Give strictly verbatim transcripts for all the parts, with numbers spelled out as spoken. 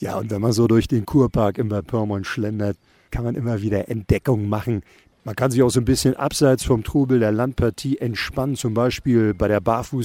Ja, und wenn man so durch den Kurpark in Bad Pyrmont schlendert, kann man immer wieder Entdeckungen machen. Man kann sich auch so ein bisschen abseits vom Trubel der Landpartie entspannen, zum Beispiel bei der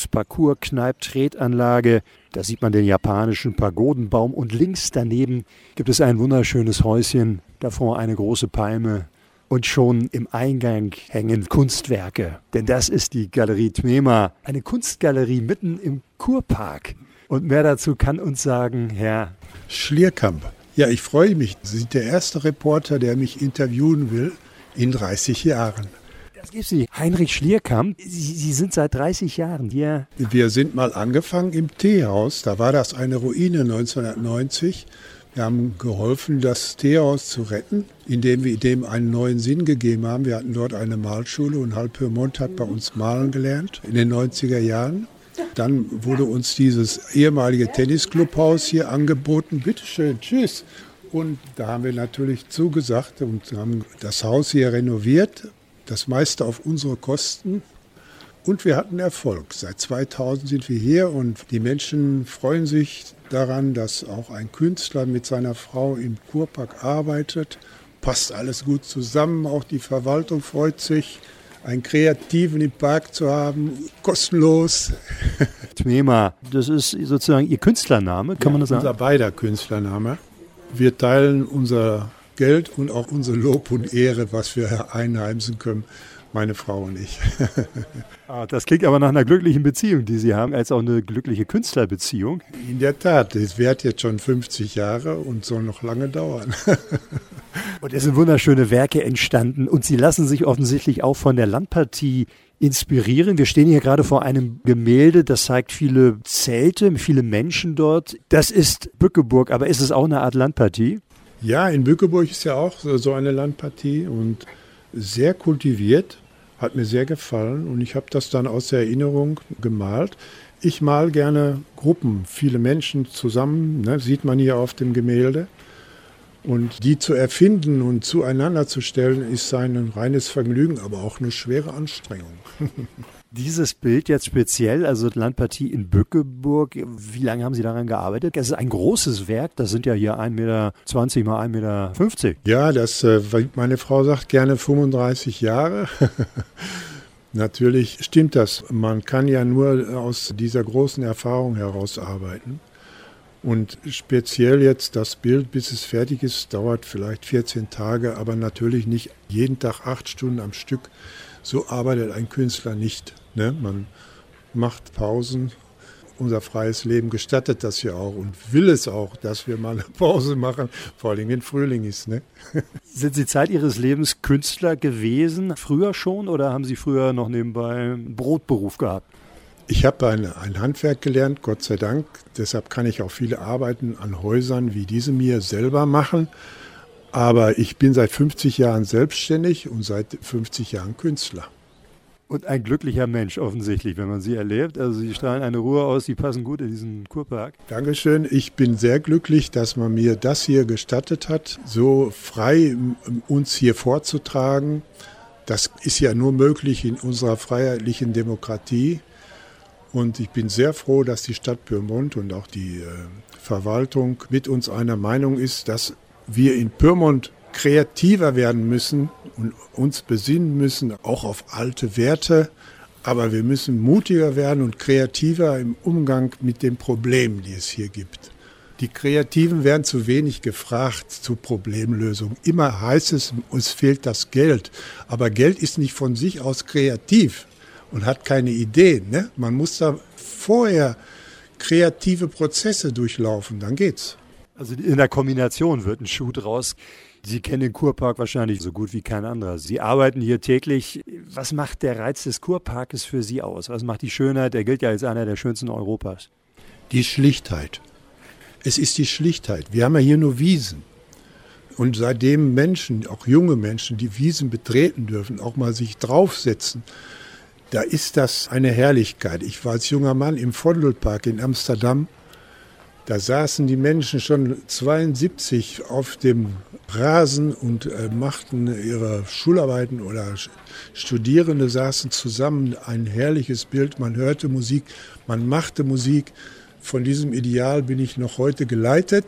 Barfuß-Parcours-Kneip-Tretanlage. Da sieht man den japanischen Pagodenbaum und links daneben gibt es ein wunderschönes Häuschen, davor eine große Palme und schon im Eingang hängen Kunstwerke. Denn das ist die Galerie Tmema, eine Kunstgalerie mitten im Kurpark. Und mehr dazu kann uns sagen Herr Schlierkamp. Ja, ich freue mich. Sie sind der erste Reporter, der mich interviewen will. In dreißig Jahren. Das gibt Sie. Heinrich Schlierkamp, Sie, Sie sind seit dreißig Jahren hier. Wir sind mal angefangen im Teehaus. Da war das eine Ruine neunzehnhundertneunzig. Wir haben geholfen, das Teehaus zu retten, indem wir dem einen neuen Sinn gegeben haben. Wir hatten dort eine Malschule und halb Pyrmont hat bei uns malen gelernt in den neunziger Jahren. Dann wurde uns dieses ehemalige Tennisclubhaus hier angeboten. Bitteschön, tschüss. Und da haben wir natürlich zugesagt und haben das Haus hier renoviert, das meiste auf unsere Kosten. Und wir hatten Erfolg. Seit zweitausend sind wir hier und die Menschen freuen sich daran, dass auch ein Künstler mit seiner Frau im Kurpark arbeitet. Passt alles gut zusammen, auch die Verwaltung freut sich, einen Kreativen im Park zu haben, kostenlos. Tmema, das ist sozusagen Ihr Künstlername, kann ja, man das sagen? Unser beider Künstlername. Wir teilen unser Geld und auch unser Lob und Ehre, was wir einheimsen können, meine Frau und ich. Ah, das klingt aber nach einer glücklichen Beziehung, die Sie haben, als auch eine glückliche Künstlerbeziehung. In der Tat, es währt jetzt schon fünfzig Jahre und soll noch lange dauern. Und es sind wunderschöne Werke entstanden und Sie lassen sich offensichtlich auch von der Landpartie inspirieren. Wir stehen hier gerade vor einem Gemälde, das zeigt viele Zelte, viele Menschen dort. Das ist Bückeburg, aber ist es auch eine Art Landpartie? Ja, in Bückeburg ist ja auch so eine Landpartie und sehr kultiviert, hat mir sehr gefallen und ich habe das dann aus der Erinnerung gemalt. Ich male gerne Gruppen, viele Menschen zusammen, ne, sieht man hier auf dem Gemälde. Und die zu erfinden und zueinander zu stellen, ist ein reines Vergnügen, aber auch eine schwere Anstrengung. Dieses Bild jetzt speziell, also die Landpartie in Bückeburg, wie lange haben Sie daran gearbeitet? Es ist ein großes Werk, das sind ja hier ein Meter zwanzig mal ein Meter fünfzig. Ja, das, meine Frau sagt gerne fünfunddreißig Jahre. Natürlich stimmt das. Man kann ja nur aus dieser großen Erfahrung heraus arbeiten. Und speziell jetzt das Bild, bis es fertig ist, dauert vielleicht vierzehn Tage, aber natürlich nicht jeden Tag acht Stunden am Stück. So arbeitet ein Künstler nicht. Ne? Man macht Pausen. Unser freies Leben gestattet das ja auch und will es auch, dass wir mal eine Pause machen, vor allem wenn Frühling ist. Ne? Sind Sie Zeit Ihres Lebens Künstler gewesen, früher schon, oder haben Sie früher noch nebenbei einen Brotberuf gehabt? Ich habe ein, ein Handwerk gelernt, Gott sei Dank. Deshalb kann ich auch viele Arbeiten an Häusern wie diesem hier selber machen. Aber ich bin seit fünfzig Jahren selbstständig und seit fünfzig Jahren Künstler. Und ein glücklicher Mensch offensichtlich, wenn man Sie erlebt. Also Sie strahlen eine Ruhe aus, Sie passen gut in diesen Kurpark. Dankeschön. Ich bin sehr glücklich, dass man mir das hier gestattet hat, so frei uns hier vorzutragen. Das ist ja nur möglich in unserer freiheitlichen Demokratie. Und ich bin sehr froh, dass die Stadt Pyrmont und auch die äh, Verwaltung mit uns einer Meinung ist, dass wir in Pyrmont kreativer werden müssen und uns besinnen müssen, auch auf alte Werte. Aber wir müssen mutiger werden und kreativer im Umgang mit den Problemen, die es hier gibt. Die Kreativen werden zu wenig gefragt zur Problemlösung. Immer heißt es, uns fehlt das Geld. Aber Geld ist nicht von sich aus kreativ und hat keine Ideen. Ne? Man muss da vorher kreative Prozesse durchlaufen, dann geht's. Also in der Kombination wird ein Schuh draus. Sie kennen den Kurpark wahrscheinlich so gut wie kein anderer. Sie arbeiten hier täglich. Was macht der Reiz des Kurparkes für Sie aus? Was macht die Schönheit? Der gilt ja als einer der schönsten Europas. Die Schlichtheit. Es ist die Schlichtheit. Wir haben ja hier nur Wiesen. Und seitdem Menschen, auch junge Menschen, die Wiesen betreten dürfen, auch mal sich draufsetzen, da ist das eine Herrlichkeit. Ich war als junger Mann im Vondelpark in Amsterdam. Da saßen die Menschen schon zweiundsiebzig auf dem Rasen und äh, machten ihre Schularbeiten oder Studierende saßen zusammen. Ein herrliches Bild. Man hörte Musik, man machte Musik. Von diesem Ideal bin ich noch heute geleitet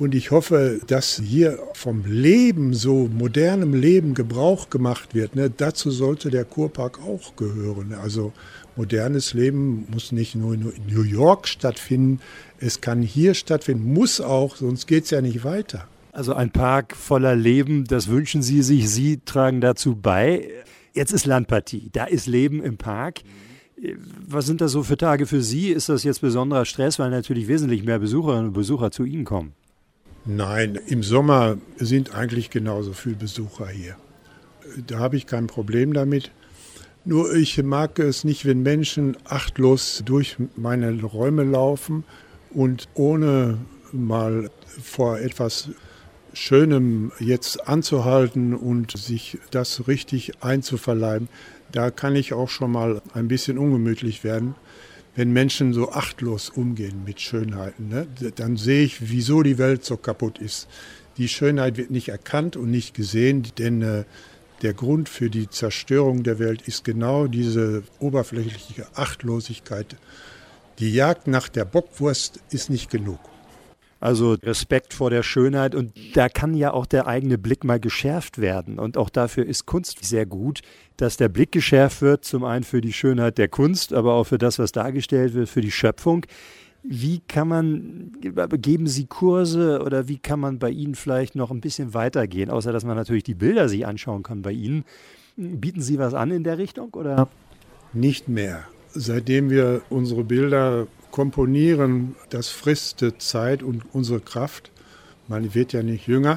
Und ich hoffe, dass hier vom Leben, so modernem Leben Gebrauch gemacht wird. Ne? Dazu sollte der Kurpark auch gehören. Also modernes Leben muss nicht nur in New York stattfinden, es kann hier stattfinden, muss auch, sonst geht es ja nicht weiter. Also ein Park voller Leben, das wünschen Sie sich, Sie tragen dazu bei. Jetzt ist Landpartie, da ist Leben im Park. Was sind das so für Tage für Sie? Ist das jetzt besonderer Stress, weil natürlich wesentlich mehr Besucherinnen und Besucher zu Ihnen kommen? Nein, im Sommer sind eigentlich genauso viele Besucher hier. Da habe ich kein Problem damit. Nur ich mag es nicht, wenn Menschen achtlos durch meine Räume laufen und ohne mal vor etwas Schönem jetzt anzuhalten und sich das richtig einzuverleiben. Da kann ich auch schon mal ein bisschen ungemütlich werden. Wenn Menschen so achtlos umgehen mit Schönheiten, ne, dann sehe ich, wieso die Welt so kaputt ist. Die Schönheit wird nicht erkannt und nicht gesehen, denn äh, der Grund für die Zerstörung der Welt ist genau diese oberflächliche Achtlosigkeit. Die Jagd nach der Bockwurst ist nicht genug. Also Respekt vor der Schönheit, und da kann ja auch der eigene Blick mal geschärft werden, und auch dafür ist Kunst sehr gut, dass der Blick geschärft wird, zum einen für die Schönheit der Kunst, aber auch für das, was dargestellt wird, für die Schöpfung. Wie kann man, geben Sie Kurse oder wie kann man bei Ihnen vielleicht noch ein bisschen weitergehen, außer dass man natürlich die Bilder sich anschauen kann bei Ihnen? Bieten Sie was an in der Richtung, oder? Nicht mehr. Seitdem wir unsere Bilder komponieren, das frisst Zeit und unsere Kraft. Man wird ja nicht jünger.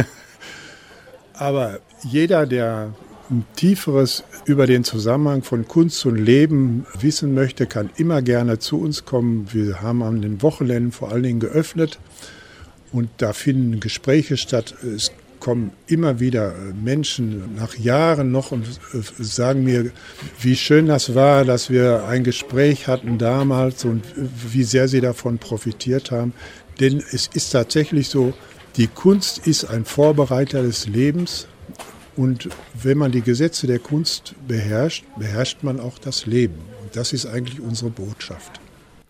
Aber jeder, der ein Tieferes über den Zusammenhang von Kunst und Leben wissen möchte, kann immer gerne zu uns kommen. Wir haben an den Wochenenden vor allen Dingen geöffnet und da finden Gespräche statt. Es kommen immer wieder Menschen nach Jahren noch und sagen mir, wie schön das war, dass wir ein Gespräch hatten damals und wie sehr sie davon profitiert haben. Denn es ist tatsächlich so, die Kunst ist ein Vorbereiter des Lebens. Und wenn man die Gesetze der Kunst beherrscht, beherrscht man auch das Leben. Und das ist eigentlich unsere Botschaft.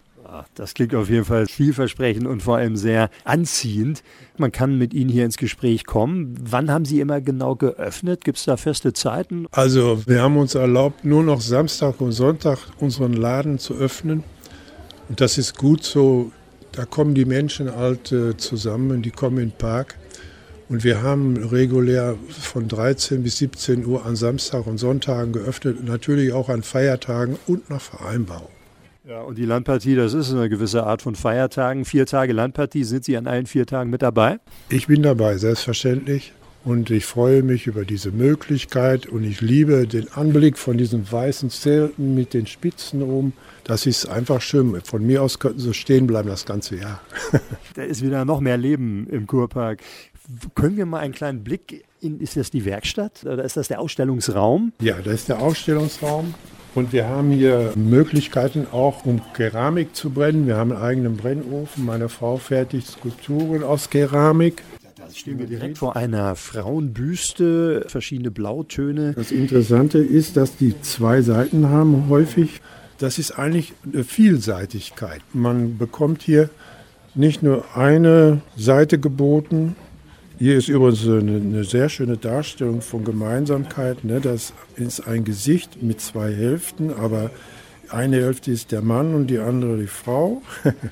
Das klingt auf jeden Fall vielversprechend und vor allem sehr anziehend. Man kann mit Ihnen hier ins Gespräch kommen. Wann haben Sie immer genau geöffnet? Gibt es da feste Zeiten? Also wir haben uns erlaubt, nur noch Samstag und Sonntag unseren Laden zu öffnen. Und das ist gut so. Da kommen die Menschen halt zusammen, die kommen in den Park. Und wir haben regulär von dreizehn bis siebzehn Uhr an Samstag und Sonntagen geöffnet. Und natürlich auch an Feiertagen und nach Vereinbarung. Ja, und die Landpartie, das ist eine gewisse Art von Feiertagen. Vier Tage Landpartie, sind Sie an allen vier Tagen mit dabei? Ich bin dabei, selbstverständlich. Und ich freue mich über diese Möglichkeit. Und ich liebe den Anblick von diesen weißen Zelten mit den Spitzen oben. Das ist einfach schön. Von mir aus könnten sie stehen bleiben das ganze Jahr. Da ist wieder noch mehr Leben im Kurpark. Können wir mal einen kleinen Blick in, ist das die Werkstatt oder ist das der Ausstellungsraum? Ja, das ist der Ausstellungsraum. Und wir haben hier Möglichkeiten auch, um Keramik zu brennen. Wir haben einen eigenen Brennofen. Meine Frau fertigt Skulpturen aus Keramik. Da stehen wir direkt vor einer Frauenbüste, verschiedene Blautöne. Das Interessante ist, dass die zwei Seiten haben häufig. Das ist eigentlich eine Vielseitigkeit. Man bekommt hier nicht nur eine Seite geboten. Hier ist übrigens eine, eine sehr schöne Darstellung von Gemeinsamkeit. Ne? Das ist ein Gesicht mit zwei Hälften, aber eine Hälfte ist der Mann und die andere die Frau.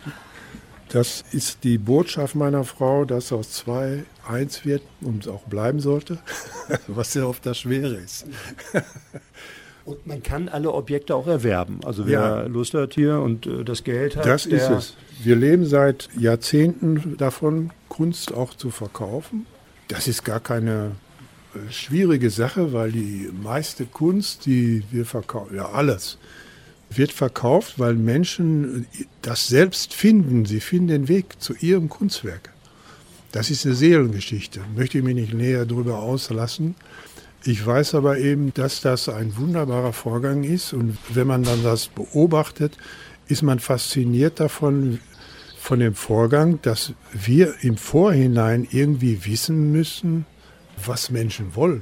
Das ist die Botschaft meiner Frau, dass aus zwei eins wird und auch bleiben sollte, was ja oft das Schwere ist. Und man kann alle Objekte auch erwerben. Also wer ja. Lust hat hier und äh, das Geld hat. Das ist es. Wir leben seit Jahrzehnten davon, Kunst auch zu verkaufen. Das ist gar keine äh, schwierige Sache, weil die meiste Kunst, die wir verkaufen, ja alles, wird verkauft, weil Menschen das selbst finden. Sie finden den Weg zu ihrem Kunstwerk. Das ist eine Seelengeschichte. Möchte ich mich nicht näher darüber auslassen. Ich weiß aber eben, dass das ein wunderbarer Vorgang ist. Und wenn man dann das beobachtet, ist man fasziniert davon, von dem Vorgang, dass wir im Vorhinein irgendwie wissen müssen, was Menschen wollen.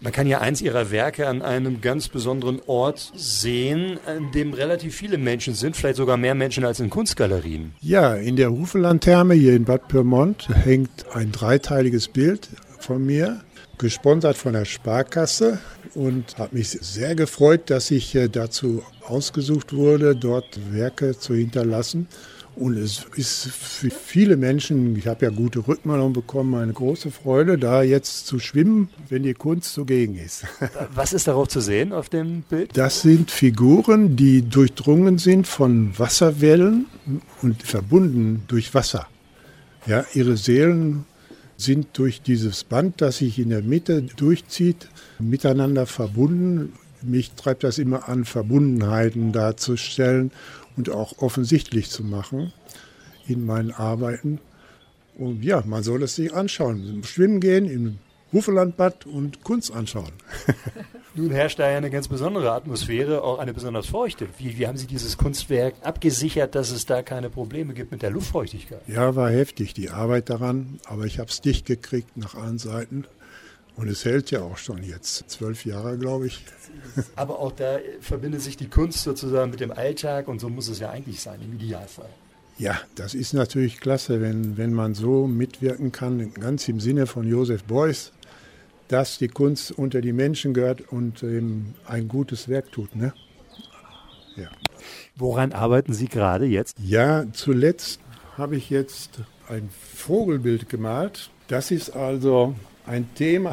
Man kann ja eins Ihrer Werke an einem ganz besonderen Ort sehen, an dem relativ viele Menschen sind, vielleicht sogar mehr Menschen als in Kunstgalerien. Ja, in der Hufelandtherme hier in Bad Pyrmont hängt ein dreiteiliges Bild von mir, gesponsert von der Sparkasse, und habe mich sehr gefreut, dass ich dazu ausgesucht wurde, dort Werke zu hinterlassen. Und es ist für viele Menschen, ich habe ja gute Rückmeldungen bekommen, eine große Freude, da jetzt zu schwimmen, wenn die Kunst zugegen ist. Was ist darauf zu sehen auf dem Bild? Das sind Figuren, die durchdrungen sind von Wasserwellen und verbunden durch Wasser. Ja, ihre Seelen sind durch dieses Band, das sich in der Mitte durchzieht, miteinander verbunden. Mich treibt das immer an, Verbundenheiten darzustellen und auch offensichtlich zu machen in meinen Arbeiten. Und ja, man soll es sich anschauen. Schwimmen gehen im Hufelandbad und Kunst anschauen. Nun herrscht da ja eine ganz besondere Atmosphäre, auch eine besonders feuchte. Wie, wie haben Sie dieses Kunstwerk abgesichert, dass es da keine Probleme gibt mit der Luftfeuchtigkeit? Ja, war heftig, die Arbeit daran. Aber ich habe es dicht gekriegt nach allen Seiten. Und es hält ja auch schon jetzt, zwölf Jahre, glaube ich. Aber auch da verbindet sich die Kunst sozusagen mit dem Alltag, und so muss es ja eigentlich sein, im Idealfall. Ja, das ist natürlich klasse, wenn, wenn man so mitwirken kann, ganz im Sinne von Joseph Beuys, dass die Kunst unter die Menschen gehört und eben ein gutes Werk tut. Ne? Ja. Woran arbeiten Sie gerade jetzt? Ja, zuletzt habe ich jetzt ein Vogelbild gemalt. Das ist also ein Thema,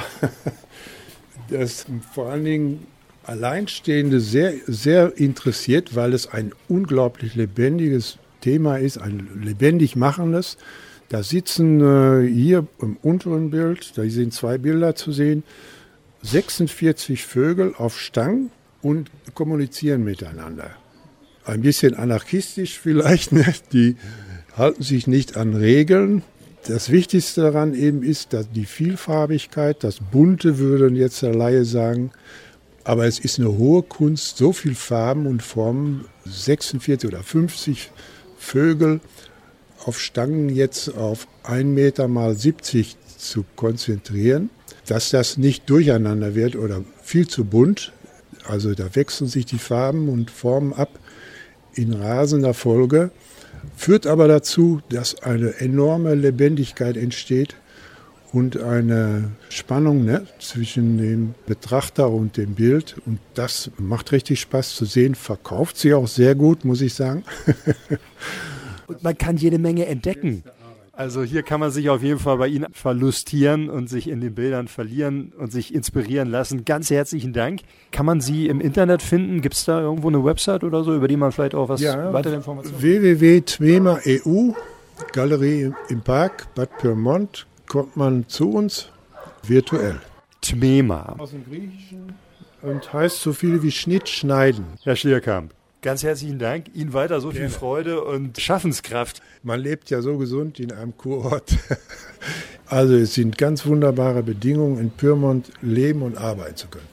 das vor allen Dingen Alleinstehende sehr, sehr interessiert, weil es ein unglaublich lebendiges Thema ist, ein lebendig machendes. Da sitzen äh, hier im unteren Bild, da sind zwei Bilder zu sehen, sechsundvierzig Vögel auf Stangen und kommunizieren miteinander. Ein bisschen anarchistisch vielleicht, ne? Die halten sich nicht an Regeln. Das Wichtigste daran eben ist, dass die Vielfarbigkeit, das Bunte, würde jetzt der Laie sagen, aber es ist eine hohe Kunst, so viel Farben und Formen, sechsundvierzig oder fünfzig Vögel auf Stangen jetzt auf ein Meter mal siebzig zu konzentrieren, dass das nicht durcheinander wird oder viel zu bunt. Also da wechseln sich die Farben und Formen ab in rasender Folge, führt aber dazu, dass eine enorme Lebendigkeit entsteht und eine Spannung, ne, zwischen dem Betrachter und dem Bild. Und das macht richtig Spaß zu sehen, verkauft sich auch sehr gut, muss ich sagen. Und man kann jede Menge entdecken. Also hier kann man sich auf jeden Fall bei Ihnen verlustieren und sich in den Bildern verlieren und sich inspirieren lassen. Ganz herzlichen Dank. Kann man Sie im Internet finden? Gibt es da irgendwo eine Website oder so, über die man vielleicht auch was ja, weitere Informationen? w w w punkt twema punkt e u, Galerie im Park, Bad Pyrmont, kommt man zu uns virtuell. Twema. Aus dem Griechischen und heißt so viel wie Schnitt, Schneiden. Herr Schlierkamp, ganz herzlichen Dank. Ihnen weiter so viel Freude und Schaffenskraft. Man lebt ja so gesund in einem Kurort. Also es sind ganz wunderbare Bedingungen, in Pyrmont leben und arbeiten zu können.